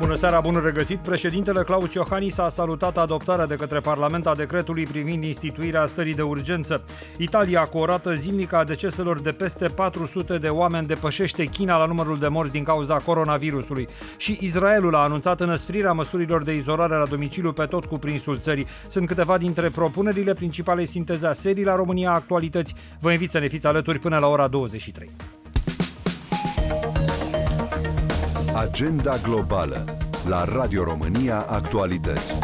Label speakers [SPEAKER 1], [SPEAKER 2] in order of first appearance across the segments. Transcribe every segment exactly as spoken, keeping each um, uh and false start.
[SPEAKER 1] Bună seara, bun regăsit! Președintele Klaus Iohannis a salutat adoptarea de către Parlament a decretului privind instituirea stării de urgență. Italia, cu o rată zilnică a deceselor de peste patru sute de oameni, depășește China la numărul de morți din cauza coronavirusului. Și Israelul a anunțat înăsprirea măsurilor de izolare la domiciliu pe tot cuprinsul țării. Sunt câteva dintre propunerile principale sinteze a serii la România Actualități. Vă invit să ne fiți alături până la ora douăzeci și trei.
[SPEAKER 2] Agenda globală la Radio România Actualități.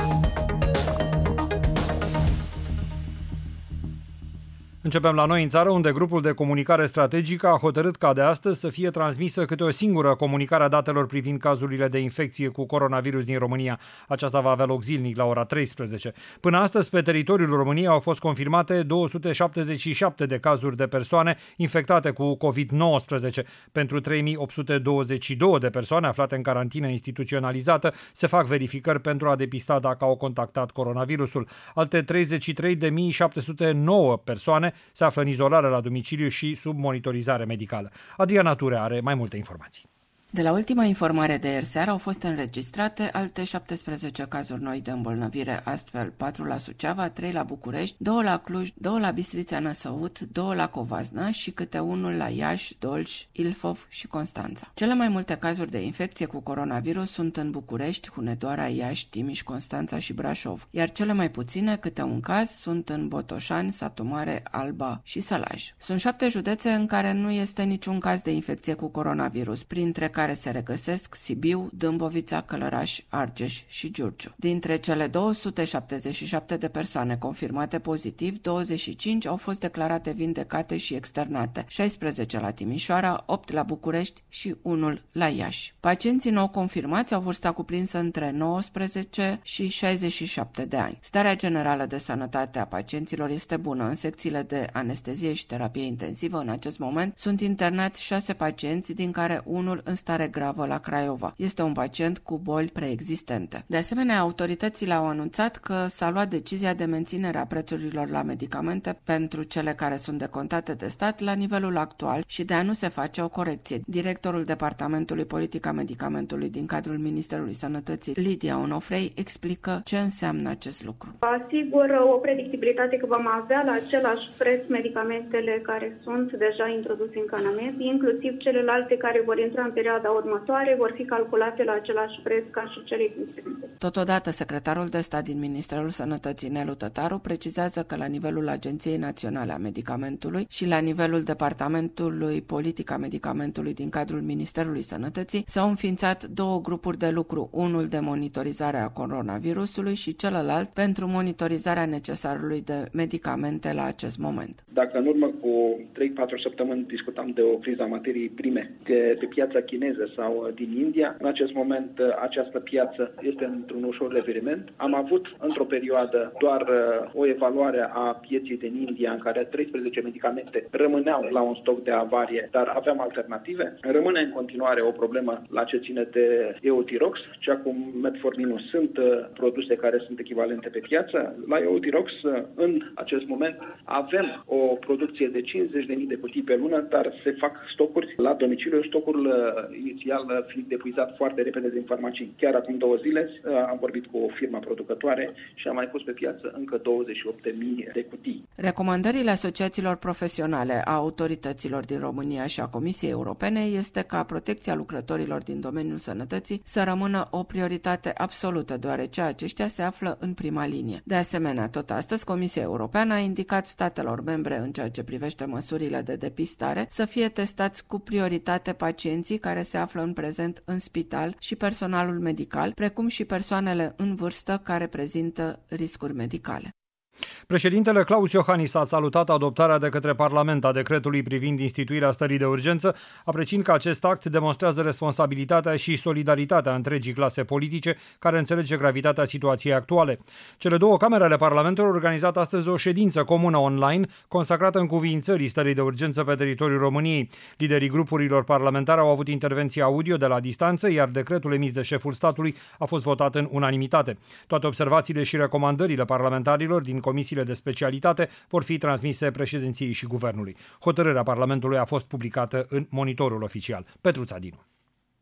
[SPEAKER 1] Începem la noi în țară, unde grupul de comunicare strategică a hotărât ca de astăzi să fie transmisă câte o singură comunicare a datelor privind cazurile de infecție cu coronavirus din România. Aceasta va avea loc zilnic la ora treisprezece. Până astăzi, pe teritoriul României au fost confirmate două sute șaptezeci și șapte de cazuri de persoane infectate cu covid nouăsprezece. Pentru trei mii opt sute douăzeci și doi de persoane aflate în carantină instituționalizată se fac verificări pentru a depista dacă au contactat coronavirusul. Alte treizeci și trei de mii șapte sute nouă persoane se află în izolare la domiciliu și sub monitorizare medicală. Adriana Ture are mai multe informații.
[SPEAKER 3] De la ultima informare de ieri seară au fost înregistrate alte șaptesprezece cazuri noi de îmbolnăvire, astfel patru la Suceava, trei la București, doi la Cluj, doi la Bistrița Năsăud, doi la Covasna și câte unul la Iași, Dolj, Ilfov și Constanța. Cele mai multe cazuri de infecție cu coronavirus sunt în București, Hunedoara, Iași, Timiș, Constanța și Brașov, iar cele mai puține, câte un caz, sunt în Botoșani, Satu Mare, Alba și Sălaj. Sunt șapte județe în care nu este niciun caz de infecție cu coronavirus, printre care se regăsesc Sibiu, Dâmbovița, Călăraș, Argeș și Giurgiu. Dintre cele două sute șaptezeci și șapte de persoane confirmate pozitiv, douăzeci și cinci au fost declarate vindecate și externate, șaisprezece la Timișoara, opt la București și unul la Iași. Pacienții nou confirmați au vârsta cuprinsă între nouăsprezece și șaizeci și șapte de ani. Starea generală de sănătate a pacienților este bună. În secțiile de anestezie și terapie intensivă în acest moment sunt internați șase pacienți, din care unul în stare gravă la Craiova. Este un pacient cu boli preexistente. De asemenea, autoritățile au anunțat că s-a luat decizia de menținere a prețurilor la medicamente pentru cele care sunt decontate de stat la nivelul actual și de a nu se face o corecție. Directorul Departamentului Politica Medicamentului din cadrul Ministerului Sănătății, Lidia Onofrei, explică ce înseamnă acest lucru.
[SPEAKER 4] Asigură o predictibilitate că vom avea la același preț medicamentele care sunt deja introduse în canament, inclusiv celelalte care vor intra în perioada următoare vor fi calculate la același preț ca și cele existente.
[SPEAKER 3] Totodată, secretarul de stat din Ministerul Sănătății, Nelu Tătaru, precizează că la nivelul Agenției Naționale a Medicamentului și la nivelul Departamentului Politica Medicamentului din cadrul Ministerului Sănătății s-au înființat două grupuri de lucru, unul de monitorizare a coronavirusului și celălalt pentru monitorizarea necesarului de medicamente la acest moment.
[SPEAKER 5] Dacă în urmă cu trei patru săptămâni discutam de o criză a materiei prime de pe piața chineză sau din India, în acest moment această piață este într-un ușor revirement. Am avut într-o perioadă doar o evaluare a pieței din India în care treisprezece medicamente rămâneau la un stoc de avarie, dar aveam alternative. Rămâne în continuare o problemă la ce ține de Eutirox, cea cu Metforminul. Sunt produse care sunt echivalente pe piață. La Eutirox, în acest moment, avem o producție de cincizeci de mii de cutii pe lună, dar se fac stocuri la domiciliu, stocul inițial fiind epuizat foarte repede din farmacii. Chiar acum două zile am vorbit cu o firmă producătoare și am mai pus pe piață încă douăzeci și opt de mii de cutii.
[SPEAKER 3] Recomandările asociațiilor profesionale, a autorităților din România și a Comisiei Europene este ca protecția lucrătorilor din domeniul sănătății să rămână o prioritate absolută, deoarece aceștia se află în prima linie. De asemenea, tot astăzi, Comisia Europeană a indicat statelor membre în ceea ce privește măsurile de depistare să fie testați cu prioritate pacienții care se află în prezent în spital și personalul medical, precum și persoanele în vârstă care prezintă riscuri medicale.
[SPEAKER 1] Președintele Klaus Iohannis a salutat adoptarea de către Parlament a decretului privind instituirea stării de urgență, apreciind că acest act demonstrează responsabilitatea și solidaritatea întregii clase politice care înțelege gravitatea situației actuale. Cele două camere ale Parlamentului au organizat astăzi o ședință comună online consacrată încuviințării stării de urgență pe teritoriul României. Liderii grupurilor parlamentare au avut intervenții audio de la distanță, iar decretul emis de șeful statului a fost votat în unanimitate. Toate observațiile și recomandările parlamentarilor din comisiile de specialitate vor fi transmise președinției și guvernului. Hotărârea Parlamentului a fost publicată în Monitorul Oficial. Petru Țadinu.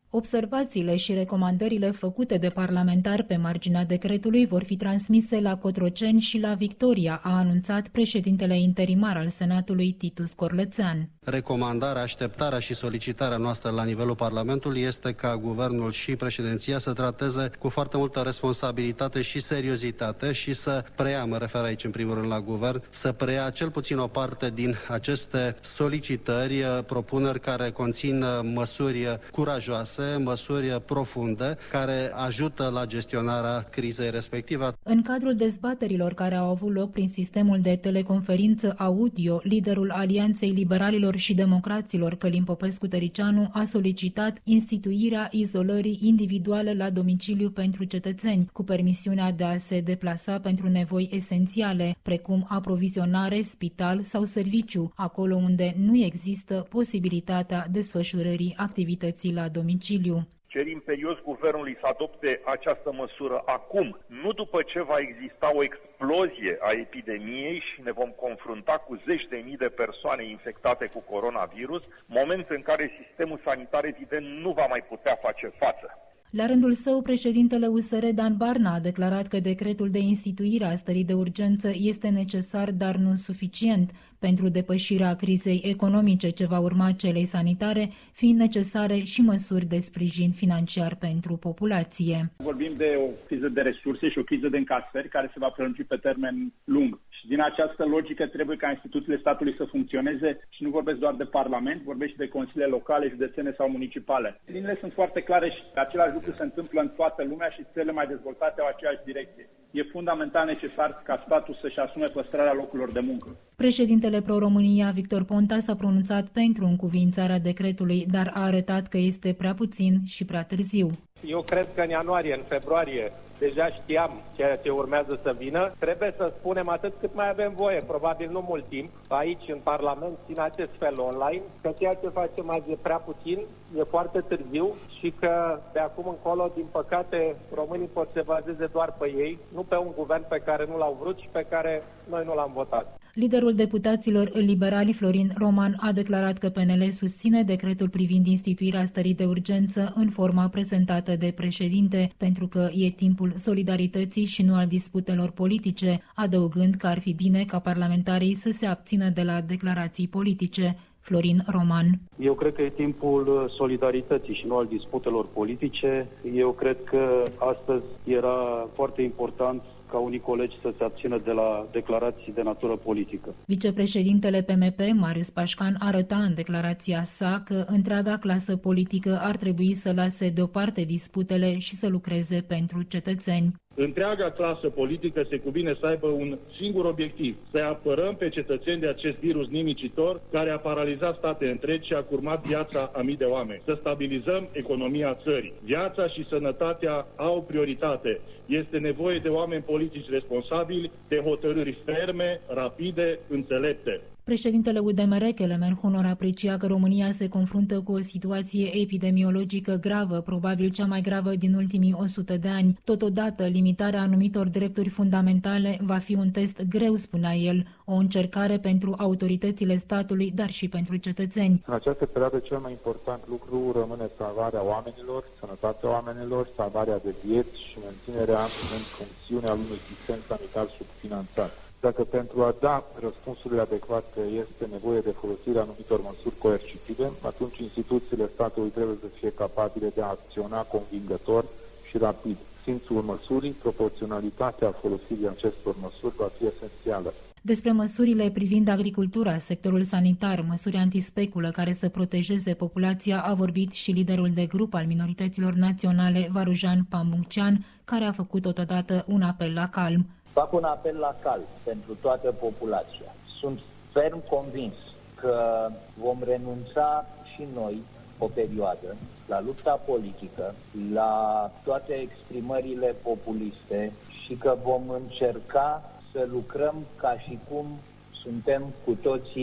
[SPEAKER 6] Observațiile și recomandările făcute de parlamentari pe marginea decretului vor fi transmise la Cotroceni și la Victoria, a anunțat președintele interimar al Senatului, Titus Corlățean.
[SPEAKER 7] Recomandarea, așteptarea și solicitarea noastră la nivelul Parlamentului este ca guvernul și președinția să trateze cu foarte multă responsabilitate și seriozitate și să preia, mă refer aici în primul rând la guvern, să preia cel puțin o parte din aceste solicitări, propuneri care conțin măsuri curajoase, măsuri profunde care ajută la gestionarea crizei respective.
[SPEAKER 6] În cadrul dezbaterilor care au avut loc prin sistemul de teleconferință audio, liderul Alianței Liberalilor și Democraților, Călin Popescu-Tăricianu, a solicitat instituirea izolării individuale la domiciliu pentru cetățeni, cu permisiunea de a se deplasa pentru nevoi esențiale, precum aprovizionare, spital sau serviciu, acolo unde nu există posibilitatea desfășurării activității la domiciliu.
[SPEAKER 8] Cer imperios guvernului să adopte această măsură acum, nu după ce va exista o explozie a epidemiei și ne vom confrunta cu zeci de mii de persoane infectate cu coronavirus, moment în care sistemul sanitar evident nu va mai putea face față.
[SPEAKER 6] La rândul său, președintele U S R Dan Barna a declarat că decretul de instituire a stării de urgență este necesar, dar nu suficient, pentru depășirea crizei economice ce va urma celei sanitare, fiind necesare și măsuri de sprijin financiar pentru populație.
[SPEAKER 9] Vorbim de o criză de resurse și o criză de încasări care se va prelungi pe termen lung. Și din această logică trebuie ca instituțiile statului să funcționeze și nu vorbesc doar de Parlament, vorbesc și de consiliile locale, județene sau municipale. Liniile sunt foarte clare și același lucru se întâmplă în toată lumea și țările mai dezvoltate au aceeași direcție. E fundamental necesar ca statul să-și asume păstrarea locurilor de muncă.
[SPEAKER 6] Președintele Pro-România, Victor Ponta, s-a pronunțat pentru încuviințarea decretului, dar a arătat că este prea puțin și prea târziu.
[SPEAKER 10] Eu cred că în ianuarie, în februarie, deja știam ceea ce urmează să vină. Trebuie să spunem atât cât mai avem voie, probabil nu mult timp, aici în Parlament și în acest fel online, că ceea ce facem azi e prea puțin, e foarte târziu și că de acum încolo, din păcate, românii pot să se bazeze doar pe ei, nu pe un guvern pe care nu l-au vrut și pe care noi nu l-am votat.
[SPEAKER 6] Liderul deputaților liberali, Florin Roman, a declarat că P N L susține decretul privind instituirea stării de urgență în forma prezentată de președinte, pentru că e timpul solidarității și nu al disputelor politice, adăugând că ar fi bine ca parlamentarii să se abțină de la declarații politice. Florin Roman.
[SPEAKER 11] Eu cred că e timpul solidarității și nu al disputelor politice. Eu cred că astăzi era foarte important ca unii colegi să se abțină de la declarații de natură politică.
[SPEAKER 6] Vicepreședintele P M P, Marius Pașcan, arăta în declarația sa că întreaga clasă politică ar trebui să lase deoparte disputele și să lucreze pentru cetățeni.
[SPEAKER 12] Întreaga clasă politică se cuvine să aibă un singur obiectiv, să apărăm pe cetățeni de acest virus nimicitor care a paralizat state întregi și a curmat viața a mii de oameni. Să stabilizăm economia țării. Viața și sănătatea au prioritate. Este nevoie de oameni politici responsabili, de hotărâri ferme, rapide, înțelepte.
[SPEAKER 6] Președintele U D M R, Kelemen Hunor, aprecia că România se confruntă cu o situație epidemiologică gravă, probabil cea mai gravă din ultimii o sută de ani. Totodată, limitarea anumitor drepturi fundamentale va fi un test greu, spunea el, o încercare pentru autoritățile statului, dar și pentru cetățeni.
[SPEAKER 13] În această perioadă, cel mai important lucru rămâne salvarea oamenilor, sănătatea oamenilor, salvarea de vieți și menținerea în funcțiune al unui sistem sanitar subfinanțat. Dacă pentru a da răspunsurile adecvate este nevoie de folosirea anumitor măsuri coercitive, atunci instituțiile statului trebuie să fie capabile de a acționa convingător și rapid. Simțul măsurii, proporționalitatea folosirii acestor măsuri va fi esențială.
[SPEAKER 6] Despre măsurile privind agricultura, sectorul sanitar, măsuri antispeculă care să protejeze populația, a vorbit și liderul de grup al minorităților naționale, Varujan Pambuncean, care a făcut totodată un apel la calm.
[SPEAKER 14] Fac un apel la calm pentru toată populația. Sunt ferm convins că vom renunța și noi o perioadă la lupta politică, la toate exprimările populiste și că vom încerca să lucrăm ca și cum suntem cu toții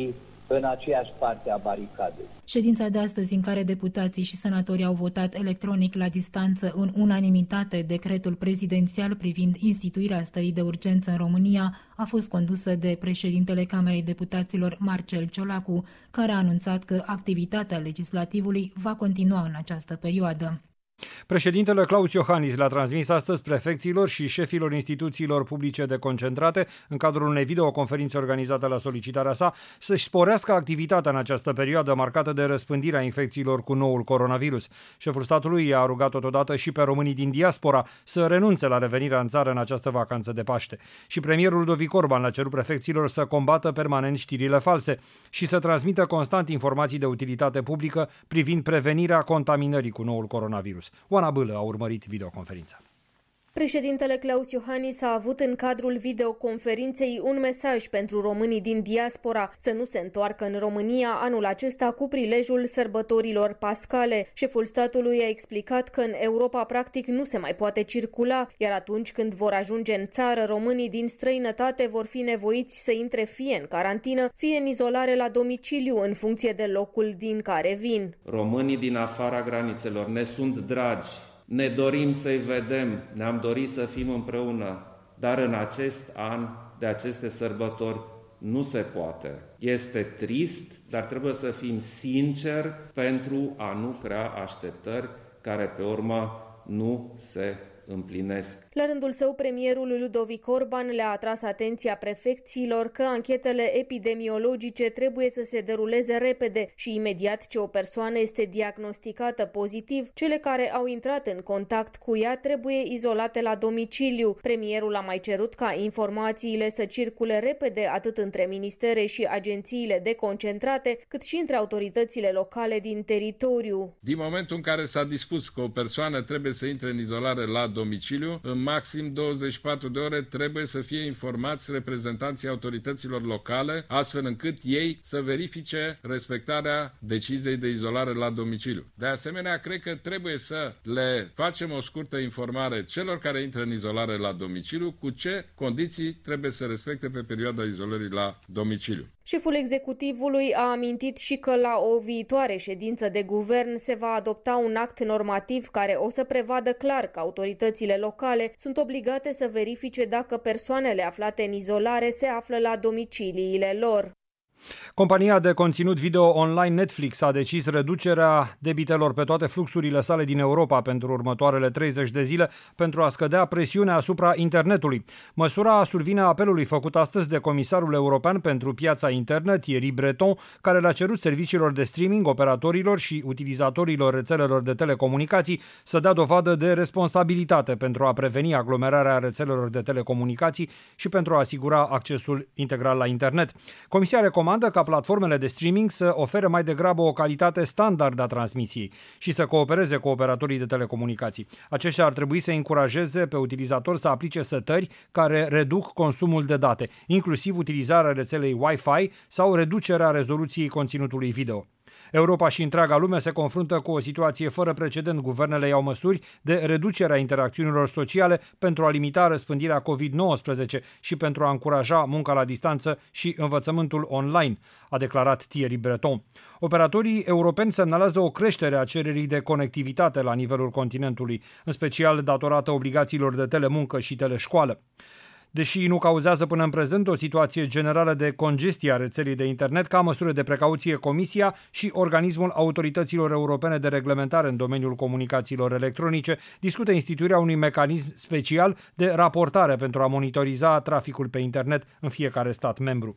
[SPEAKER 14] în aceeași parte a baricadei.
[SPEAKER 6] Ședința de astăzi, în care deputații și senatorii au votat electronic la distanță în unanimitate decretul prezidențial privind instituirea stării de urgență în România, a fost condusă de președintele Camerei Deputaților Marcel Ciolacu, care a anunțat că activitatea legislativului va continua în această perioadă.
[SPEAKER 1] Președintele Claus Iohannis le-a transmis astăzi prefecților și șefilor instituțiilor publice deconcentrate, în cadrul unei videoconferințe organizate la solicitarea sa, să-și sporească activitatea în această perioadă marcată de răspândirea infecțiilor cu noul coronavirus. Șeful statului i-a rugat totodată și pe românii din diaspora să renunțe la revenirea în țară în această vacanță de Paște. Și premierul Ludovic Orban le-a cerut prefecților să combată permanent știrile false și să transmită constant informații de utilitate publică privind prevenirea contaminării cu noul coronavirus. Oana Bâlă a urmărit videoconferința.
[SPEAKER 15] Președintele Claus Iohannis a avut în cadrul videoconferinței un mesaj pentru românii din diaspora să nu se întoarcă în România anul acesta cu prilejul sărbătorilor pascale. Șeful statului a explicat că în Europa practic nu se mai poate circula, iar atunci când vor ajunge în țară, românii din străinătate vor fi nevoiți să intre fie în carantină, fie în izolare la domiciliu, în funcție de locul din care vin.
[SPEAKER 16] Românii din afara granițelor ne sunt dragi. Ne dorim să-i vedem, ne-am dorit să fim împreună, dar în acest an de aceste sărbători nu se poate. Este trist, dar trebuie să fim sinceri pentru a nu crea așteptări care pe urmă nu se împlinesc.
[SPEAKER 15] La rândul său, premierul Ludovic Orban le-a atras atenția prefecților că anchetele epidemiologice trebuie să se deruleze repede și imediat ce o persoană este diagnosticată pozitiv, cele care au intrat în contact cu ea trebuie izolate la domiciliu. Premierul a mai cerut ca informațiile să circule repede atât între ministere și agențiile deconcentrate, cât și între autoritățile locale din teritoriu.
[SPEAKER 17] Din momentul în care s-a dispus că o persoană trebuie să intre în izolare la domiciliu, în maxim douăzeci și patru de ore trebuie să fie informați reprezentanții autorităților locale, astfel încât ei să verifice respectarea deciziei de izolare la domiciliu. De asemenea, cred că trebuie să le facem o scurtă informare celor care intră în izolare la domiciliu cu ce condiții trebuie să respecte pe perioada izolării la domiciliu.
[SPEAKER 15] Șeful executivului a amintit și că la o viitoare ședință de guvern se va adopta un act normativ care o să prevadă clar că autoritățile locale sunt obligate să verifice dacă persoanele aflate în izolare se află la domiciliile lor.
[SPEAKER 1] Compania de conținut video online Netflix a decis reducerea debitelor pe toate fluxurile sale din Europa pentru următoarele treizeci de zile pentru a scădea presiunea asupra internetului. Măsura survine apelului făcut astăzi de Comisarul European pentru Piața Internă, Thierry Breton, care le-a cerut serviciilor de streaming, operatorilor și utilizatorilor rețelelor de telecomunicații să dea dovadă de responsabilitate pentru a preveni aglomerarea rețelelor de telecomunicații și pentru a asigura accesul integral la internet. Comisia recomandă ca platformele de streaming să ofere mai degrabă o calitate standard a transmisiei și să coopereze cu operatorii de telecomunicații. Aceștia ar trebui să încurajeze pe utilizatori să aplice setări care reduc consumul de date, inclusiv utilizarea rețelei Wi-Fi sau reducerea rezoluției conținutului video. Europa și întreaga lume se confruntă cu o situație fără precedent. Guvernele iau măsuri de reducere a interacțiunilor sociale pentru a limita răspândirea covid nouăsprezece și pentru a încuraja munca la distanță și învățământul online, a declarat Thierry Breton. Operatorii europeni semnalează o creștere a cererii de conectivitate la nivelul continentului, în special datorată obligațiilor de telemuncă și teleșcoală. Deși nu cauzează până în prezent o situație generală de congestie a rețelei de internet, ca măsură de precauție, Comisia și Organismul Autorităților Europene de Reglementare în domeniul comunicațiilor electronice discută instituirea unui mecanism special de raportare pentru a monitoriza traficul pe internet în fiecare stat membru.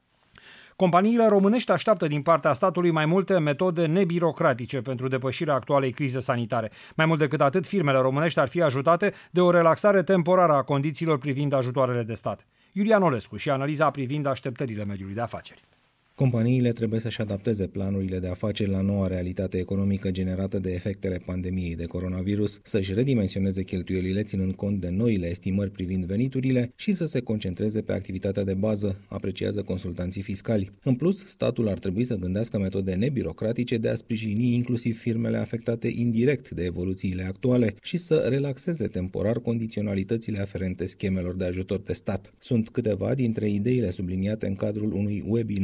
[SPEAKER 1] Companiile românești așteaptă din partea statului mai multe metode nebirocratice pentru depășirea actualei crize sanitare. Mai mult decât atât, firmele românești ar fi ajutate de o relaxare temporară a condițiilor privind ajutoarele de stat. Iulian Olescu și analiza privind așteptările mediului de afaceri.
[SPEAKER 18] Companiile trebuie să-și adapteze planurile de afaceri la noua realitate economică generată de efectele pandemiei de coronavirus, să-și redimensioneze cheltuielile ținând cont de noile estimări privind veniturile și să se concentreze pe activitatea de bază, apreciază consultanții fiscali. În plus, statul ar trebui să gândească metode nebirocratice de a sprijini inclusiv firmele afectate indirect de evoluțiile actuale și să relaxeze temporar condiționalitățile aferente schemelor de ajutor de stat. Sunt câteva dintre ideile subliniate în cadrul unui webinar organizat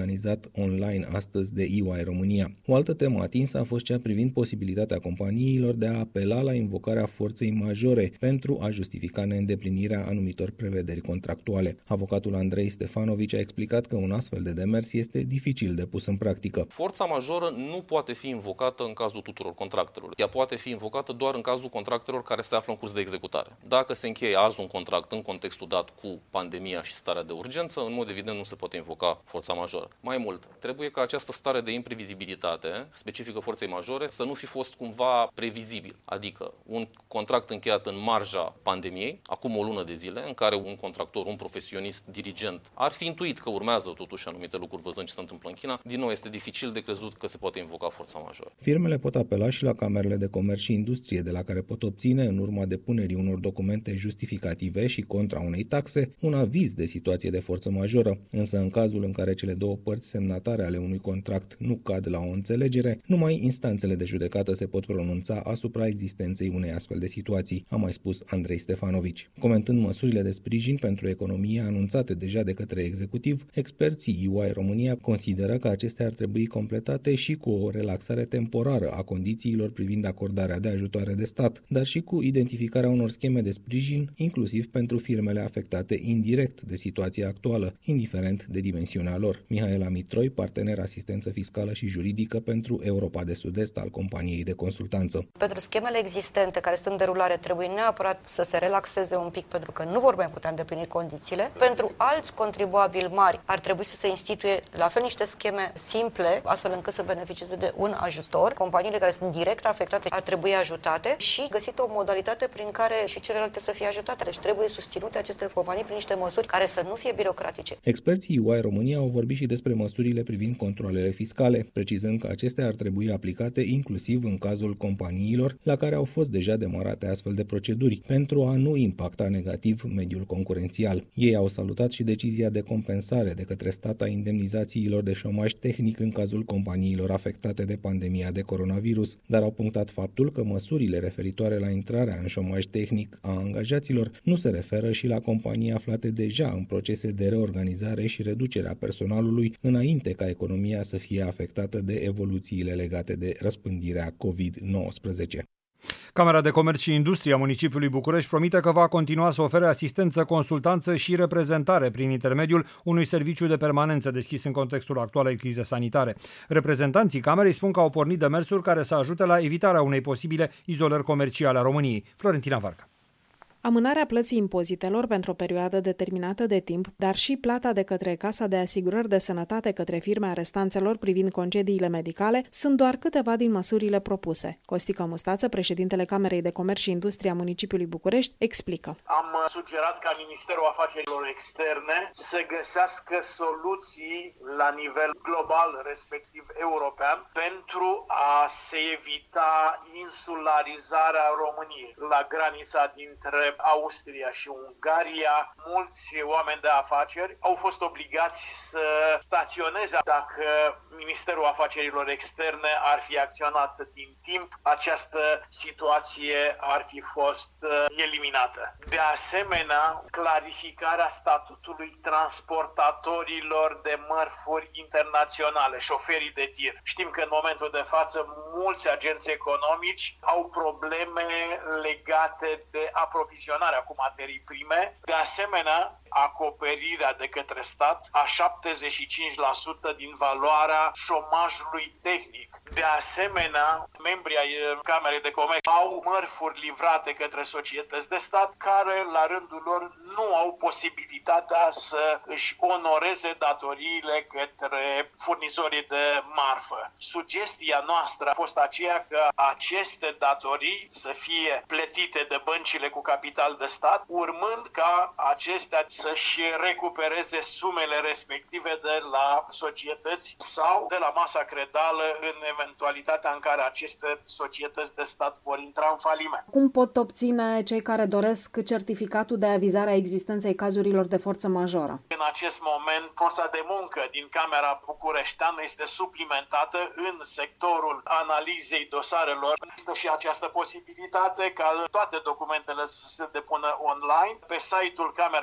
[SPEAKER 18] organizat online astăzi de E Y România. O altă temă atinsă a fost cea privind posibilitatea companiilor de a apela la invocarea forței majore pentru a justifica neîndeplinirea anumitor prevederi contractuale. Avocatul Andrei Stefanovici a explicat că un astfel de demers este dificil de pus în practică.
[SPEAKER 19] Forța majoră nu poate fi invocată în cazul tuturor contractelor. Ea poate fi invocată doar în cazul contractelor care se află în curs de executare. Dacă se încheie azi un contract în contextul dat cu pandemia și starea de urgență, în mod evident nu se poate invoca forța majoră. Mai mult, trebuie ca această stare de imprevizibilitate specifică forței majore să nu fi fost cumva previzibil. Adică un contract încheiat în marja pandemiei, acum o lună de zile, în care un contractor, un profesionist, dirigent, ar fi intuit că urmează totuși anumite lucruri văzând ce se întâmplă în China, din nou este dificil de crezut că se poate invoca forța majoră.
[SPEAKER 18] Firmele pot apela și la camerele de comerț și industrie, de la care pot obține, în urma depunerii unor documente justificative și contra unei taxe, un aviz de situație de forță majoră. Însă, în cazul în care cele două părți semnatare ale unui contract nu cad la o înțelegere, numai instanțele de judecată se pot pronunța asupra existenței unei astfel de situații, a mai spus Andrei Stefanovici. Comentând măsurile de sprijin pentru economie anunțate deja de către executiv, experții E Y România consideră că acestea ar trebui completate și cu o relaxare temporară a condițiilor privind acordarea de ajutoare de stat, dar și cu identificarea unor scheme de sprijin, inclusiv pentru firmele afectate indirect de situația actuală, indiferent de dimensiunea lor. Mihaela Mitroi, partener asistență fiscală și juridică pentru Europa de Sud-Est al companiei de consultanță.
[SPEAKER 20] Pentru schemele existente care sunt în derulare trebuie neapărat să se relaxeze un pic pentru că nu vor mai putea îndeplini condițiile. Pentru alți contribuabili mari ar trebui să se instituie la fel niște scheme simple, astfel încât să beneficieze de un ajutor. Companiile care sunt direct afectate ar trebui ajutate și găsită o modalitate prin care și celelalte să fie ajutate. Deci trebuie susținute aceste companii prin niște măsuri care să nu fie birocratice.
[SPEAKER 18] Experții E Y România au vorbit și despre măsurile privind controalele fiscale, precizând că acestea ar trebui aplicate inclusiv în cazul companiilor la care au fost deja demarate astfel de proceduri, pentru a nu impacta negativ mediul concurențial. Ei au salutat și decizia de compensare de către stat a indemnizațiilor de șomaj tehnic în cazul companiilor afectate de pandemia de coronavirus, dar au punctat faptul că măsurile referitoare la intrarea în șomaj tehnic a angajaților nu se referă și la companii aflate deja în procese de reorganizare și reducerea personalului înainte ca economia să fie afectată de evoluțiile legate de răspândirea covid nouăsprezece.
[SPEAKER 1] Camera de Comerț și Industrie a municipiului București promite că va continua să ofere asistență, consultanță și reprezentare prin intermediul unui serviciu de permanență deschis în contextul actualei crize sanitare. Reprezentanții Camerei spun că au pornit demersuri care să ajute la evitarea unei posibile izolări comerciale a României. Florentina Varga.
[SPEAKER 21] Amânarea plății impozitelor pentru o perioadă determinată de timp, dar și plata de către Casa de Asigurări de Sănătate către firme a restanțelor privind concediile medicale sunt doar câteva din măsurile propuse. Costică Mustață, președintele Camerei de Comerț și Industrie a municipiului București, explică.
[SPEAKER 22] Am sugerat ca Ministerul Afacerilor Externe să găsească soluții la nivel global, respectiv european, pentru a se evita insularizarea României la granița dintre Austria și Ungaria. Mulți oameni de afaceri au fost obligați să staționeze. Dacă Ministerul Afacerilor Externe ar fi acționat din timp, această situație ar fi fost eliminată. De asemenea, clarificarea statutului transportatorilor de mărfuri internaționale, șoferii de tir. Știm că în momentul de față mulți agenți economici au probleme legate de aprovizionare cu materii prime. De asemenea, acoperirea de către stat a șaptezeci și cinci la sută din valoarea șomajului tehnic. De asemenea, membrii ai Camerei de Comerț au mărfuri livrate către societăți de stat care, la rândul lor, nu au posibilitatea să își onoreze datoriile către furnizorii de marfă. Sugestia noastră a fost aceea că aceste datorii să fie plătite de băncile cu capital de stat, urmând ca acestea să-și recupereze sumele respective de la societăți sau de la masa credală în eventualitatea în care aceste societăți de stat vor intra în faliment.
[SPEAKER 21] Cum pot obține cei care doresc certificatul de avizare a existenței cazurilor de forță majoră?
[SPEAKER 22] În acest moment, forța de muncă din Camera Bucureșteană este suplimentată în sectorul analizei dosarelor. Există și această posibilitate ca toate documentele să se depună online pe site-ul Camerei de Comerț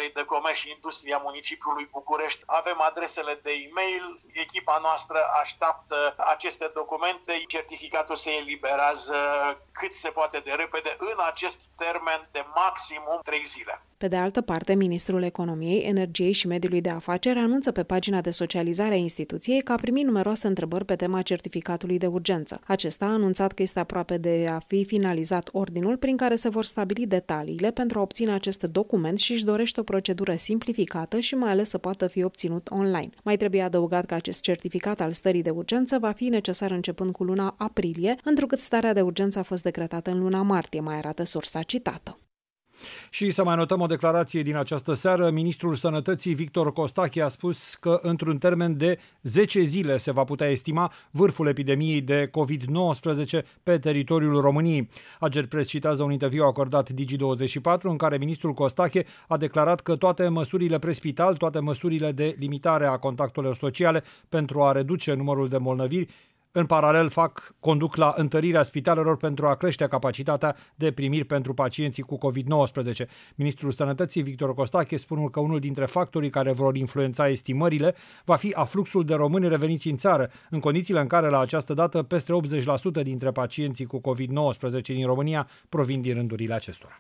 [SPEAKER 22] Economia și Industria municipiului București. Avem adresele de e-mail, echipa noastră așteaptă aceste documente, certificatul se eliberează cât se poate de repede în acest termen de maximum trei zile.
[SPEAKER 21] Pe de altă parte, Ministrul Economiei, Energiei și Mediului de Afaceri anunță pe pagina de socializare a instituției că a primit numeroase întrebări pe tema certificatului de urgență. Acesta a anunțat că este aproape de a fi finalizat ordinul prin care se vor stabili detaliile pentru a obține acest document și își dorește o procedură simplificată și mai ales să poată fi obținut online. Mai trebuie adăugat că acest certificat al stării de urgență va fi necesar începând cu luna aprilie, întrucât starea de urgență a fost decretată în luna martie, mai arată sursa citată.
[SPEAKER 1] Și să mai notăm o declarație din această seară. Ministrul Sănătății Victor Costache a spus că într-un termen de zece zile se va putea estima vârful epidemiei de covid nouăsprezece pe teritoriul României. Agerpres citează un interviu acordat Digi douăzeci și patru în care ministrul Costache a declarat că toate măsurile prespital, toate măsurile de limitare a contactelor sociale pentru a reduce numărul de îmbolnăviri în paralel fac, conduc la întărirea spitalelor pentru a crește capacitatea de primiri pentru pacienții cu covid nouăsprezece. Ministrul Sănătății Victor Costache spune că unul dintre factorii care vor influența estimările va fi afluxul de români reveniți în țară, în condițiile în care la această dată peste optzeci la sută dintre pacienții cu covid nouăsprezece din România provin din rândurile acestora.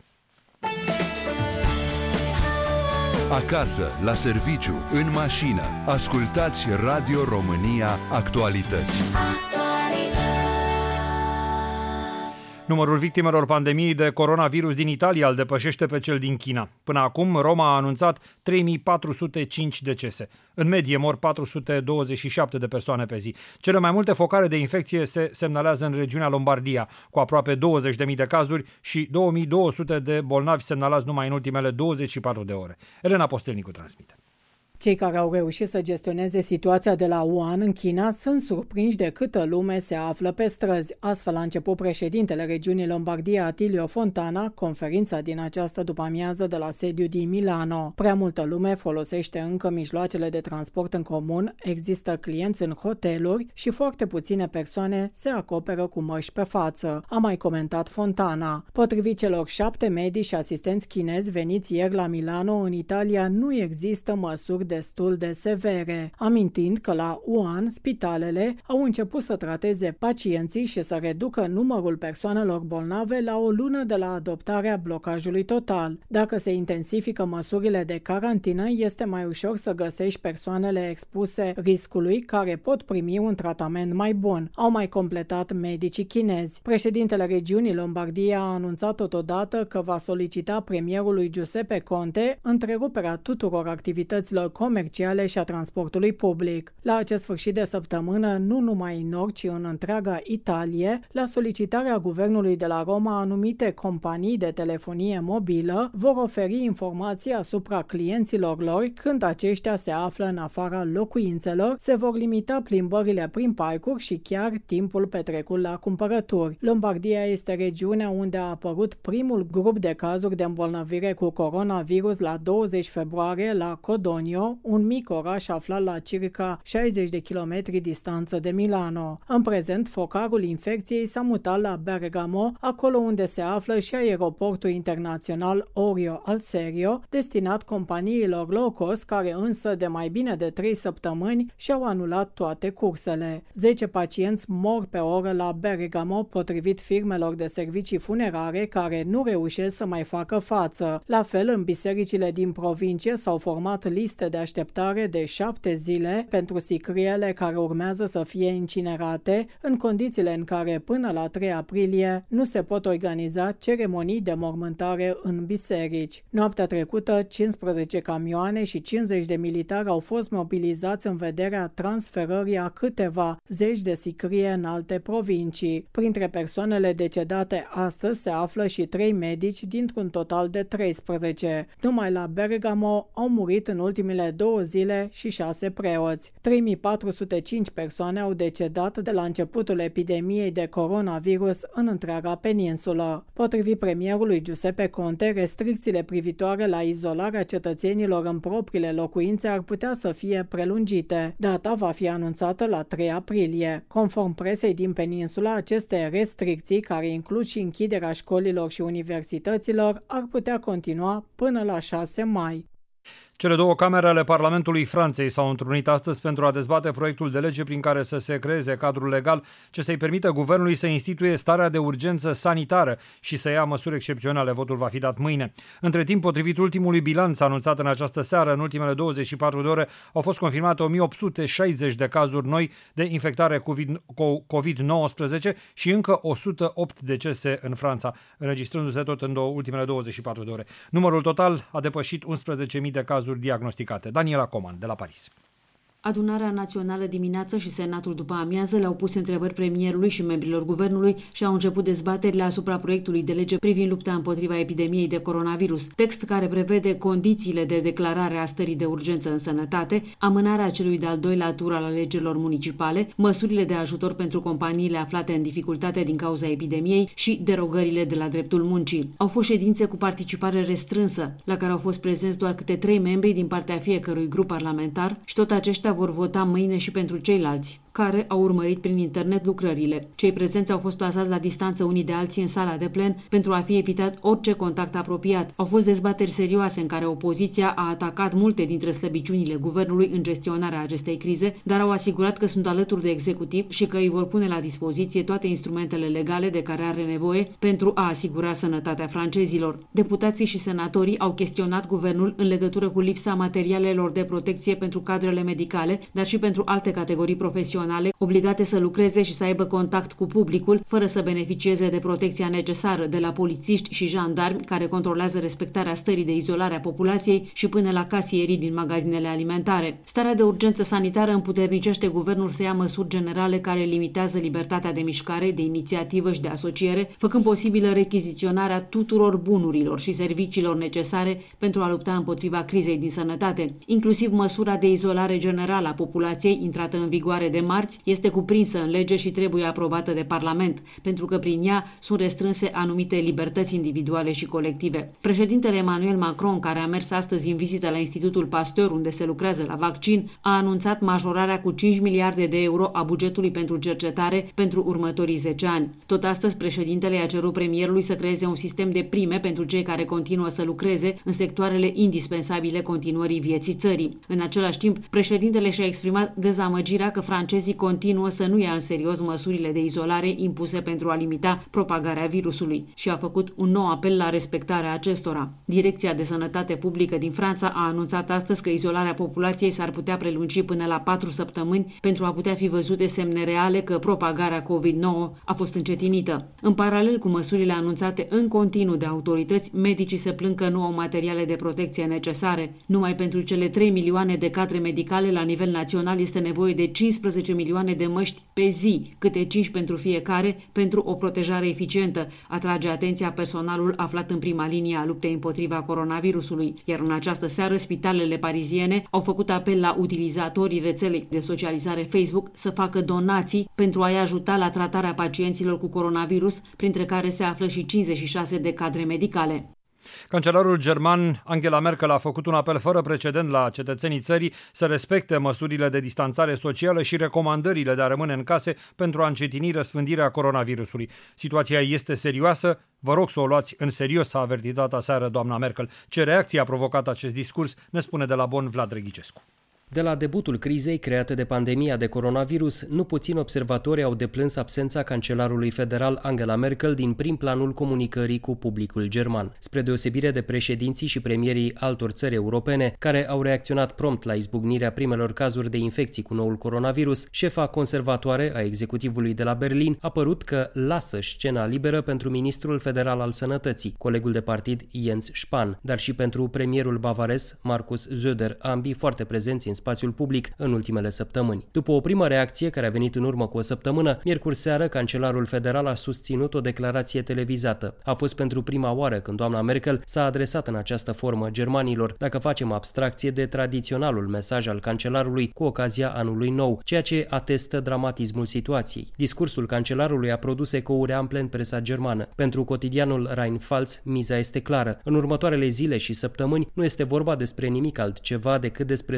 [SPEAKER 2] Acasă, la serviciu, în mașină. Ascultați Radio România Actualități.
[SPEAKER 1] Numărul victimelor pandemiei de coronavirus din Italia îl depășește pe cel din China. Până acum, Roma a anunțat trei mii patru sute cinci decese. În medie mor patru sute douăzeci și șapte de persoane pe zi. Cele mai multe focare de infecție se semnalează în regiunea Lombardia, cu aproape douăzeci de mii de cazuri și două mii două sute de bolnavi semnalați numai în ultimele douăzeci și patru de ore. Elena Postelnicu transmite.
[SPEAKER 4] Cei care au reușit să gestioneze situația de la Wuhan în China sunt surprinși de câtă lume se află pe străzi. Astfel a început președintele regiunii Lombardia, Attilio Fontana, conferința din această după-amiază de la sediu din Milano. Prea multă lume folosește încă mijloacele de transport în comun, există clienți în hoteluri și foarte puține persoane se acoperă cu măști pe față, a mai comentat Fontana. Potrivit celor șapte medici și asistenți chinezi veniți ieri la Milano, în Italia nu există măsuri destul de severe, amintind că la Wuhan spitalele au început să trateze pacienții și să reducă numărul persoanelor bolnave la o lună de la adoptarea blocajului total. Dacă se intensifică măsurile de carantină, este mai ușor să găsești persoanele expuse riscului care pot primi un tratament mai bun, au mai completat medicii chinezi. Președintele regiunii Lombardia a anunțat totodată că va solicita premierului Giuseppe Conte întreruperea tuturor activităților comerciale și a transportului public. La acest sfârșit de săptămână, nu numai în nord, ci în întreaga Italie, la solicitarea guvernului de la Roma, anumite companii de telefonie mobilă vor oferi informații asupra clienților lor când aceștia se află în afara locuințelor, se vor limita plimbările prin parcuri și chiar timpul petrecut la cumpărături. Lombardia este regiunea unde a apărut primul grup de cazuri de îmbolnăvire cu coronavirus la douăzeci februarie la Codogno, un mic oraș aflat la circa șaizeci de kilometri distanță de Milano. În prezent, focarul infecției s-a mutat la Bergamo, acolo unde se află și aeroportul internațional Orio al Serio, destinat companiilor low cost, care însă de mai bine de trei săptămâni și-au anulat toate cursele. zece pacienți mor pe oră la Bergamo, potrivit firmelor de servicii funerare care nu reușesc să mai facă față. La fel, în bisericile din provincie s-au format liste de așteptare de șapte zile pentru sicriele care urmează să fie incinerate, în condițiile în care până la trei aprilie nu se pot organiza ceremonii de mormântare în biserici. Noaptea trecută, cincisprezece camioane și cincizeci de militari au fost mobilizați în vederea transferării a câteva zeci de sicrie în alte provincii. Printre persoanele decedate astăzi se află și trei medici dintr-un total de treisprezece. Numai la Bergamo au murit în ultimele două zile și șase preoți. trei mii patru sute cinci persoane au decedat de la începutul epidemiei de coronavirus în întreaga peninsulă. Potrivit premierului Giuseppe Conte, restricțiile privitoare la izolarea cetățenilor în propriile locuințe ar putea să fie prelungite. Data va fi anunțată la trei aprilie. Conform presei din peninsula, aceste restricții, care includ și închiderea școlilor și universităților, ar putea continua până la șase mai.
[SPEAKER 1] Cele două camere ale Parlamentului Franței s-au întrunit astăzi pentru a dezbate proiectul de lege prin care să se creeze cadrul legal ce să-i permită guvernului să instituie starea de urgență sanitară și să ia măsuri excepționale. Votul va fi dat mâine. Între timp, potrivit ultimului bilanț anunțat în această seară, în ultimele douăzeci și patru de ore au fost confirmate o mie opt sute șaizeci de cazuri noi de infectare covid nouăsprezece și încă o sută opt decese în Franța, înregistrându-se tot în ultimele douăzeci și patru de ore. Numărul total a depășit unsprezece mii de cazuri diagnosticate. Daniela Coman, de la Paris.
[SPEAKER 3] Adunarea Națională dimineață și Senatul după amiază le-au pus întrebări premierului și membrilor guvernului și au început dezbaterile asupra proiectului de lege privind lupta împotriva epidemiei de coronavirus, text care prevede condițiile de declarare a stării de urgență în sănătate, amânarea celui de-al doilea tur al alegerilor municipale, măsurile de ajutor pentru companiile aflate în dificultate din cauza epidemiei și derogările de la dreptul muncii. Au fost ședințe cu participare restrânsă, la care au fost prezenți doar câte trei membri din partea fiecărui grup parlamentar și tot aceștia vor vota mâine și pentru ceilalți, care au urmărit prin internet lucrările. Cei prezenți au fost plasați la distanță unii de alții în sala de plen pentru a fi evitat orice contact apropiat. Au fost dezbateri serioase în care opoziția a atacat multe dintre slăbiciunile guvernului în gestionarea acestei crize, dar au asigurat că sunt alături de executiv și că îi vor pune la dispoziție toate instrumentele legale de care are nevoie pentru a asigura sănătatea francezilor. Deputații și senatorii au chestionat guvernul în legătură cu lipsa materialelor de protecție pentru cadrele medicale, dar și pentru alte categorii profesionale obligate să lucreze și să aibă contact cu publicul, fără să beneficieze de protecția necesară, de la polițiști și jandarmi care controlează respectarea stării de izolare a populației și până la casierii din magazinele alimentare. Starea de urgență sanitară împuternicește guvernul să ia măsuri generale care limitează libertatea de mișcare, de inițiativă și de asociere, făcând posibilă rechiziționarea tuturor bunurilor și serviciilor necesare pentru a lupta împotriva crizei din sănătate, inclusiv măsura de izolare generală a populației intrată în vigoare de marți, este cuprinsă în lege și trebuie aprobată de Parlament, pentru că prin ea sunt restrânse anumite libertăți individuale și colective. Președintele Emmanuel Macron, care a mers astăzi în vizită la Institutul Pasteur, unde se lucrează la vaccin, a anunțat majorarea cu cinci miliarde de euro a bugetului pentru cercetare pentru următorii zece ani. Tot astăzi, președintele i-a cerut premierului să creeze un sistem de prime pentru cei care continuă să lucreze în sectoarele indispensabile continuării vieții țării. În același timp, președintele și-a exprimat dezamăgirea că francezii continuă să nu ia în serios măsurile de izolare impuse pentru a limita propagarea virusului și a făcut un nou apel la respectarea acestora. Direcția de Sănătate Publică din Franța a anunțat astăzi că izolarea populației s-ar putea prelungi până la patru săptămâni pentru a putea fi văzute semne reale că propagarea covid nouă a fost încetinită. În paralel cu măsurile anunțate în continuu de autorități, medicii se plâng că nu au materiale de protecție necesare. Numai pentru cele trei milioane de cadre medicale la nivel național este nevoie de cincisprezece milioane de măști pe zi, câte cinci pentru fiecare, pentru o protejare eficientă, atrage atenția personalul aflat în prima linie a luptei împotriva coronavirusului. Iar în această seară, spitalele pariziene au făcut apel la utilizatorii rețelei de socializare Facebook să facă donații pentru a-i ajuta la tratarea pacienților cu coronavirus, printre care se află și cincizeci și șase de cadre medicale.
[SPEAKER 1] Cancelarul german Angela Merkel a făcut un apel fără precedent la cetățenii țării să respecte măsurile de distanțare socială și recomandările de a rămâne în case pentru a încetini răspândirea coronavirusului. Situația este serioasă, vă rog să o luați în serios, a avertizat aseară doamna Merkel. Ce reacție a provocat acest discurs, ne spune de la Bonn Vlad Reghicescu.
[SPEAKER 5] De la debutul crizei creată de pandemia de coronavirus, nu puțini observatori au deplâns absența cancelarului federal Angela Merkel din prim planul comunicării cu publicul german. Spre deosebire de președinții și premierii altor țări europene, care au reacționat prompt la izbucnirea primelor cazuri de infecții cu noul coronavirus, șefa conservatoare a executivului de la Berlin a părut că lasă scena liberă pentru ministrul federal al sănătății, colegul de partid Jens Spahn, dar și pentru premierul bavarez Markus Söder, ambii foarte prezenți în spațiul public în ultimele săptămâni. După o primă reacție care a venit în urmă cu o săptămână, miercuri seară, cancelarul federal a susținut o declarație televizată. A fost pentru prima oară când doamna Merkel s-a adresat în această formă germanilor, dacă facem abstracție de tradiționalul mesaj al cancelarului cu ocazia anului nou, ceea ce atestă dramatismul situației. Discursul cancelarului a produs ecouri ample în presa germană. Pentru cotidianul Rheinpfalz, miza este clară. În următoarele zile și săptămâni nu este vorba despre nimic altceva decât despre supraviețuirea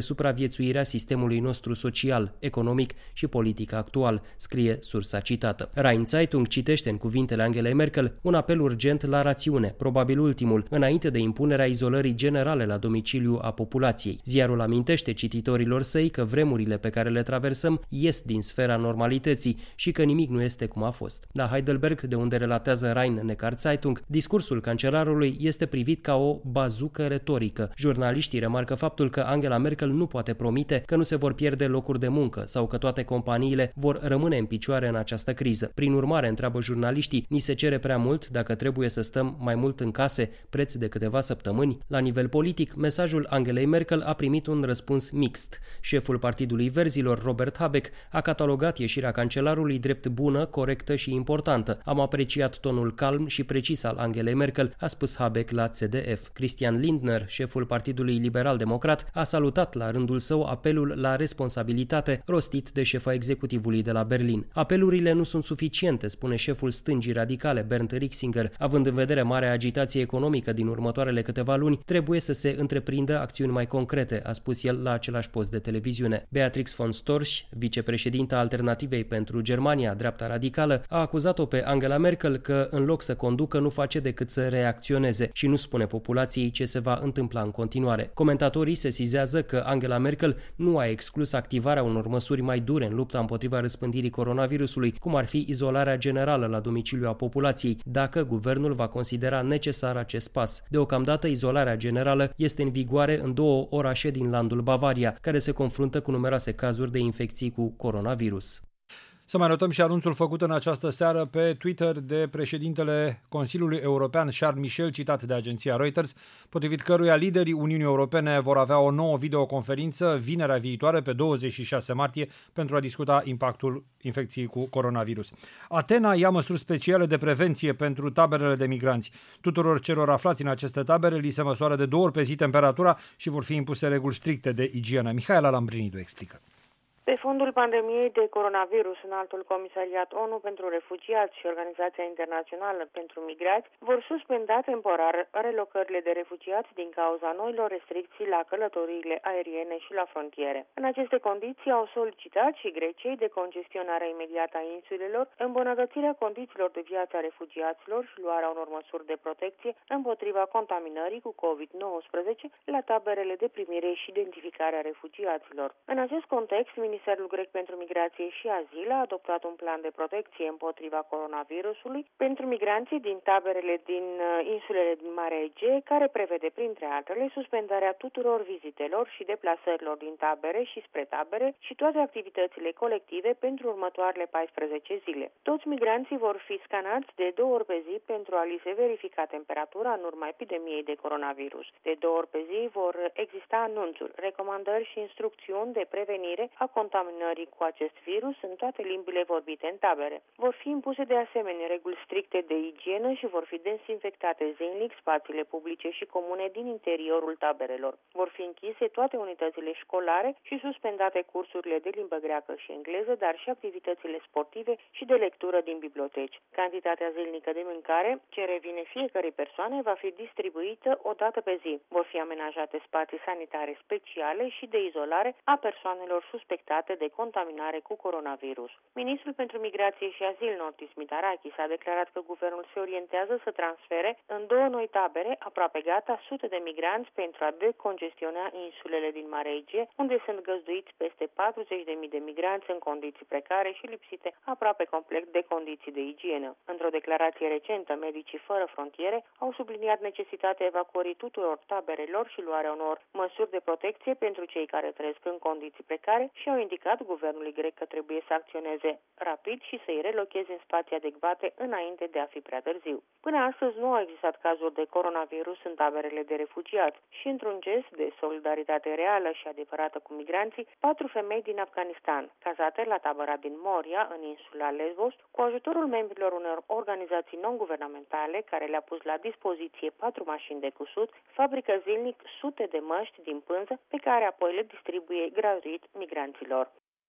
[SPEAKER 5] supraviețuirea sistemului nostru social, economic și politic actual, scrie sursa citată. Rhein Zeitung citește în cuvintele Angelei Merkel un apel urgent la rațiune, probabil ultimul, înainte de impunerea izolării generale la domiciliu a populației. Ziarul amintește cititorilor săi că vremurile pe care le traversăm ies din sfera normalității și că nimic nu este cum a fost. La Heidelberg, de unde relatează Rhein-Neckar Zeitung, discursul cancelarului este privit ca o bazucă retorică. Jurnaliștii remarcă faptul că Angela Merkel nu poate promite că nu se vor pierde locuri de muncă sau că toate companiile vor rămâne în picioare în această criză. Prin urmare, întreabă jurnaliștii, ni se cere prea mult dacă trebuie să stăm mai mult în case preț de câteva săptămâni? La nivel politic, mesajul Angelei Merkel a primit un răspuns mixt. Șeful Partidului Verzilor, Robert Habeck, a catalogat ieșirea cancelarului drept bună, corectă și importantă. Am apreciat tonul calm și precis al Angelei Merkel, a spus Habeck la C D F. Christian Lindner, șeful Partidului Liberal-Democrat, a salutat la rândul său apelul la responsabilitate rostit de șefa executivului de la Berlin. Apelurile nu sunt suficiente, spune șeful stângii radicale, Bernd Rixinger. Având în vedere marea agitație economică din următoarele câteva luni, trebuie să se întreprindă acțiuni mai concrete, a spus el la același post de televiziune. Beatrix von Storch, vicepreședinta Alternativei pentru Germania, dreapta radicală, a acuzat-o pe Angela Merkel că, în loc să conducă, nu face decât să reacționeze și nu spune populației ce se va întâmpla în continuare. Comentatorii sesizează că Angela Merkel nu a exclus activarea unor măsuri mai dure în lupta împotriva răspândirii coronavirusului, cum ar fi izolarea generală la domiciliu a populației, dacă guvernul va considera necesar acest pas. Deocamdată, izolarea generală este în vigoare în două orașe din landul Bavaria, care se confruntă cu numeroase cazuri de infecții cu coronavirus.
[SPEAKER 1] Să mai notăm și anunțul făcut în această seară pe Twitter de președintele Consiliului European, Charles Michel, citat de agenția Reuters, potrivit căruia liderii Uniunii Europene vor avea o nouă videoconferință vinerea viitoare, pe douăzeci și șase martie, pentru a discuta impactul infecției cu coronavirus. Atena ia măsuri speciale de prevenție pentru taberele de migranți. Tuturor celor aflați în aceste tabere li se măsoară de două ori pe zi temperatura și vor fi impuse reguli stricte de igienă. Mihaela Lambrinidu explică.
[SPEAKER 7] Pe fondul pandemiei de coronavirus, Înaltul Comisariat ONU pentru Refugiați și Organizația Internațională pentru Migrați vor suspenda temporar relocările de refugiați din cauza noilor restricții la călătoriile aeriene și la frontiere. În aceste condiții au solicitat și Greciei decongestionarea imediată a insulelor, îmbunătățirea condițiilor de viață a refugiaților și luarea unor măsuri de protecție împotriva contaminării cu covid nouăsprezece la taberele de primire și identificare a refugiaților. În acest context, Ministerul grec pentru migrație și azil a adoptat un plan de protecție împotriva coronavirusului pentru migranții din taberele din insulele din Marea Egee, care prevede, printre altele, suspendarea tuturor vizitelor și deplasărilor din tabere și spre tabere și toate activitățile colective pentru următoarele paisprezece zile. Toți migranții vor fi scanați de două ori pe zi pentru a li se verifica temperatura în urma epidemiei de coronavirus. De două ori pe zi vor exista anunțuri, recomandări și instrucțiuni de prevenire a contaminării cu acest virus în toate limbile vorbite în tabere. Vor fi impuse de asemenea reguli stricte de igienă și vor fi dezinfectate zilnic spațiile publice și comune din interiorul taberelor. Vor fi închise toate unitățile școlare și suspendate cursurile de limbă greacă și engleză, dar și activitățile sportive și de lectură din biblioteci. Cantitatea zilnică de mâncare ce revine fiecărei persoane va fi distribuită o dată pe zi. Vor fi amenajate spații sanitare speciale și de izolare a persoanelor suspectate de contaminare cu coronavirus. Ministrul pentru Migrație și Azil, Nortis Mitarakis, a declarat că guvernul se orientează să transfere în două noi tabere, aproape gata, sute de migranți pentru a decongestiona insulele din Marea Egee, unde sunt găzduiți peste patruzeci de mii de migranți în condiții precare și lipsite aproape complet de condiții de igienă. Într-o declarație recentă, Medicii Fără Frontiere au subliniat necesitatea evacuării tuturor taberelor și luarea unor măsuri de protecție pentru cei care trăiesc în condiții precare și au indicat guvernului grec că trebuie să acționeze rapid și să-i relocheze în spații adecvate înainte de a fi prea târziu. Până astăzi nu au existat cazuri de coronavirus în taberele de refugiați și, într-un gest de solidaritate reală și adevărată cu migranții, patru femei din Afganistan, cazate la tabăra din Moria, în insula Lesbos, cu ajutorul membrilor unor organizații non-guvernamentale care le-a pus la dispoziție patru mașini de cusut, fabrică zilnic sute de măști din pânză pe care apoi le distribuie gratuit migranților.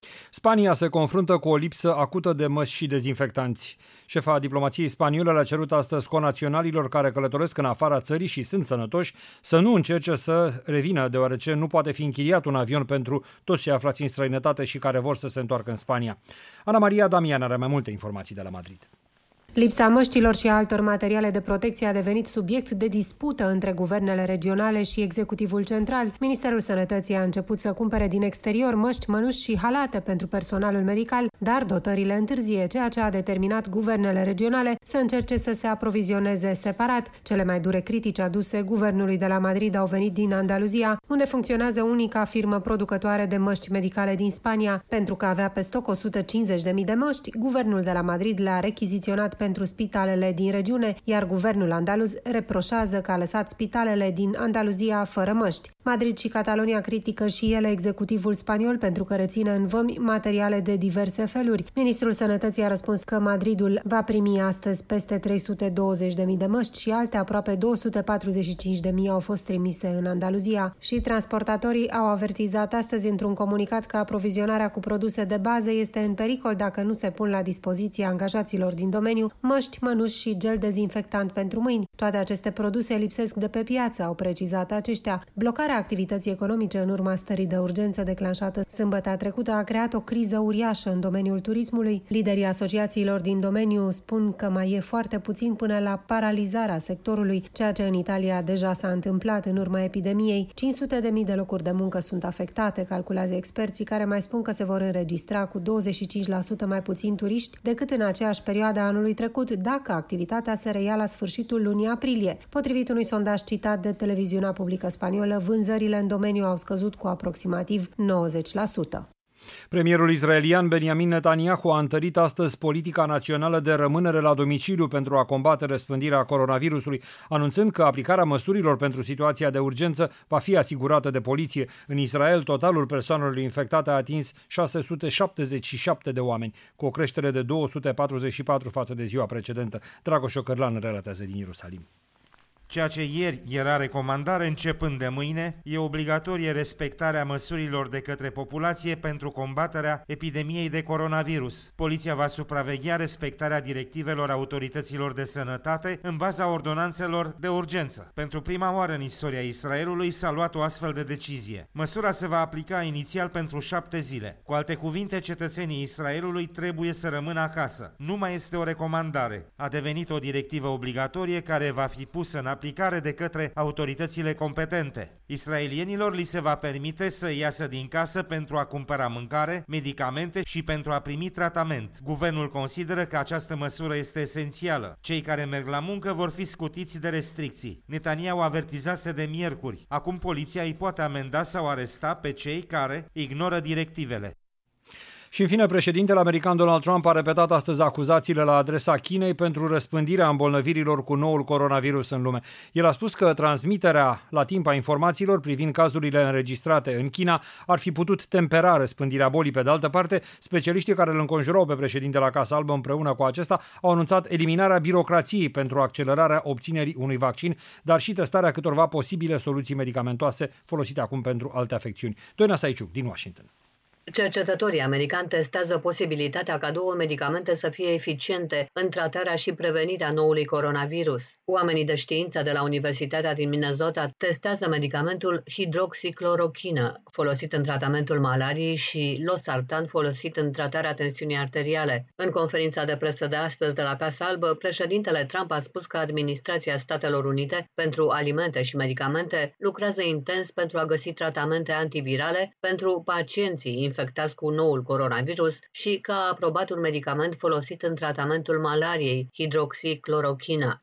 [SPEAKER 1] Spania se confruntă cu o lipsă acută de măști și dezinfectanți. Șefa diplomației spaniole le-a cerut astăzi conaționalilor care călătoresc în afara țării și sunt sănătoși să nu încerce să revină, deoarece nu poate fi închiriat un avion pentru toți cei aflați în străinătate și care vor să se întoarcă în Spania. Ana Maria Damian are mai multe informații de la Madrid.
[SPEAKER 8] Lipsa măștilor și altor materiale de protecție a devenit subiect de dispută între guvernele regionale și executivul central. Ministerul Sănătății a început să cumpere din exterior măști, mănuși și halate pentru personalul medical, dar dotările întârzie, ceea ce a determinat guvernele regionale să încerce să se aprovizioneze separat. Cele mai dure critici aduse guvernului de la Madrid au venit din Andaluzia, unde funcționează unica firmă producătoare de măști medicale din Spania. Pentru că avea pe stoc o sută cincizeci de mii de măști, guvernul de la Madrid le-a rechiziționat pentru spitalele din regiune, iar guvernul andaluz reproșează că a lăsat spitalele din Andaluzia fără măști. Madrid și Catalonia critică și ele executivul spaniol pentru că reține în vămi materiale de diverse feluri. Ministrul Sănătății a răspuns că Madridul va primi astăzi peste trei sute douăzeci de mii de măști și alte aproape două sute patruzeci și cinci de mii au fost trimise în Andaluzia. Și transportatorii au avertizat astăzi într-un comunicat că aprovizionarea cu produse de bază este în pericol dacă nu se pun la dispoziție angajaților din domeniu măști, mănuși și gel dezinfectant pentru mâini. Toate aceste produse lipsesc de pe piață, au precizat aceștia. Blocarea activității economice în urma stării de urgență declanșată sâmbătă trecută a creat o criză uriașă în domeniul turismului. Liderii asociațiilor din domeniu spun că mai e foarte puțin până la paralizarea sectorului, ceea ce în Italia deja s-a întâmplat în urma epidemiei. cinci sute de mii de locuri de muncă sunt afectate, calculează experții, care mai spun că se vor înregistra cu douăzeci și cinci la sută mai puțin turiști decât în aceeași perioadă anului trecut, dacă activitatea se reia la sfârșitul lunii aprilie. Potrivit unui sondaj citat de televiziunea publică spaniolă, vânzările în domeniu au scăzut cu aproximativ nouăzeci la sută.
[SPEAKER 1] Premierul israelian Benjamin Netanyahu a întărit astăzi politica națională de rămânere la domiciliu pentru a combate răspândirea coronavirusului, anunțând că aplicarea măsurilor pentru situația de urgență va fi asigurată de poliție. În Israel, totalul persoanelor infectate a atins șase sute șaptezeci și șapte de oameni, cu o creștere de două sute patruzeci și patru față de ziua precedentă. Dragoș Ocărlan relatează din Ierusalim.
[SPEAKER 9] Ceea ce ieri era recomandare, începând de mâine, e obligatorie respectarea măsurilor de către populație pentru combaterea epidemiei de coronavirus. Poliția va supraveghea respectarea directivelor autorităților de sănătate în baza ordonanțelor de urgență. Pentru prima oară în istoria Israelului s-a luat o astfel de decizie. Măsura se va aplica inițial pentru șapte zile. Cu alte cuvinte, cetățenii Israelului trebuie să rămână acasă. Nu mai este o recomandare. A devenit o directivă obligatorie care va fi pusă în aplicare aplicare de către autoritățile competente. Israelienilor li se va permite să iasă din casă pentru a cumpăra mâncare, medicamente și pentru a primi tratament. Guvernul consideră că această măsură este esențială. Cei care merg la muncă vor fi scutiți de restricții. Netanyahu avertizase de miercuri. Acum poliția îi poate amenda sau aresta pe cei care ignoră directivele.
[SPEAKER 1] Și în fine, președintele american Donald Trump a repetat astăzi acuzațiile la adresa Chinei pentru răspândirea îmbolnăvirilor cu noul coronavirus în lume. El a spus că transmiterea la timp a informațiilor privind cazurile înregistrate în China ar fi putut tempera răspândirea bolii. Pe de altă parte, specialiștii care îl înconjurau pe președinte la Casa Albă împreună cu acesta au anunțat eliminarea birocrației pentru accelerarea obținerii unui vaccin, dar și testarea câtorva posibile soluții medicamentoase folosite acum pentru alte afecțiuni. Doina Saiciuc, din Washington.
[SPEAKER 23] Cercetătorii americani testează posibilitatea ca două medicamente să fie eficiente în tratarea și prevenirea noului coronavirus. Oamenii de știință de la Universitatea din Minnesota testează medicamentul hidroxiclorochină, folosit în tratamentul malariei, și losartan, folosit în tratarea tensiunii arteriale. În conferința de presă de astăzi de la Casa Albă, președintele Trump a spus că Administrația Statelor Unite pentru Alimente și Medicamente lucrează intens pentru a găsi tratamente antivirale pentru pacienții infectați cu noul coronavirus și că a aprobat un medicament folosit în tratamentul malariei, hidroxiclorochina.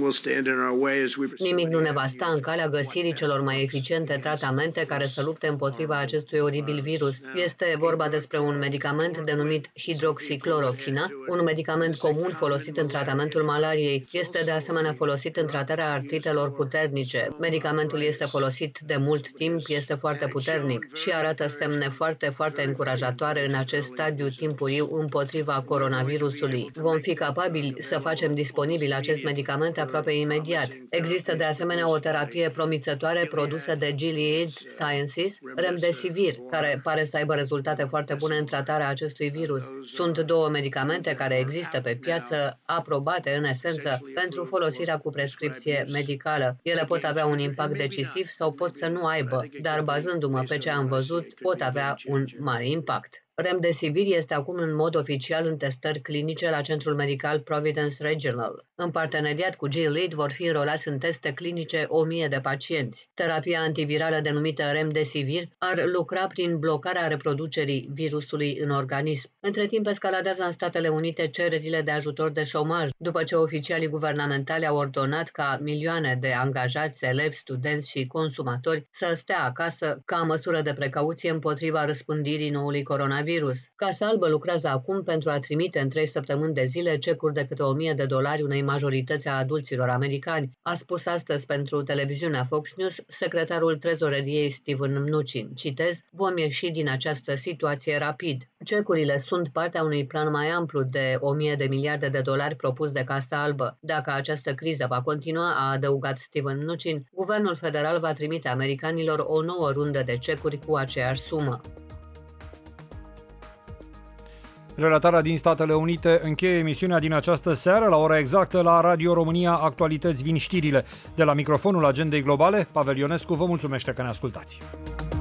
[SPEAKER 23] Nimic nu ne va sta în calea găsirii celor mai eficiente tratamente care să lupte împotriva acestui oribil virus. Este vorba despre un medicament denumit hidroxiclorochina, un medicament comun folosit în tratamentul malariei. Este de asemenea folosit în tratarea artritelor puternice. Medicamentul este folosit de mult timp, este foarte puternic și arată semne foarte, foarte încurajatoare în acest stadiu timpuriu împotriva coronavirusului. Vom fi capabili să facem disponibil acest medicament aproape imediat. Există de asemenea o terapie promițătoare produsă de Gilead Sciences, Remdesivir, care pare să aibă rezultate foarte bune în tratarea acestui virus. Sunt două medicamente care există pe piață, aprobate în esență pentru folosirea cu prescripție medicală. Ele pot avea un impact decisiv sau pot să nu aibă, dar bazându-mă pe ce am văzut, pot avea un mare impact. Remdesivir este acum în mod oficial în testări clinice la Centrul Medical Providence Regional. În parteneriat cu Gilead vor fi înrolați în teste clinice o mie de pacienți. Terapia antivirală denumită Remdesivir ar lucra prin blocarea reproducerii virusului în organism. Între timp escaladează în Statele Unite cererile de ajutor de șomaj, după ce oficialii guvernamentali au ordonat ca milioane de angajați, elevi, studenți și consumatori să stea acasă ca măsură de precauție împotriva răspândirii noului coronavirus. Virus. Casa Albă lucrează acum pentru a trimite în trei săptămâni de zile cecuri de câte o mie de dolari unei majorități a adulților americani, a spus astăzi pentru televiziunea Fox News secretarul trezoreriei Steven Mnuchin. Citez, vom ieși din această situație rapid. Cecurile sunt partea unui plan mai amplu de o mie de miliarde de dolari propus de Casa Albă. Dacă această criză va continua, a adăugat Steven Mnuchin, guvernul federal va trimite americanilor o nouă rundă de cecuri cu aceeași sumă.
[SPEAKER 1] Relatarea din Statele Unite încheie emisiunea din această seară. La ora exactă, la Radio România Actualități vin știrile. De la microfonul Agendei Globale, Pavel Ionescu vă mulțumește că ne ascultați.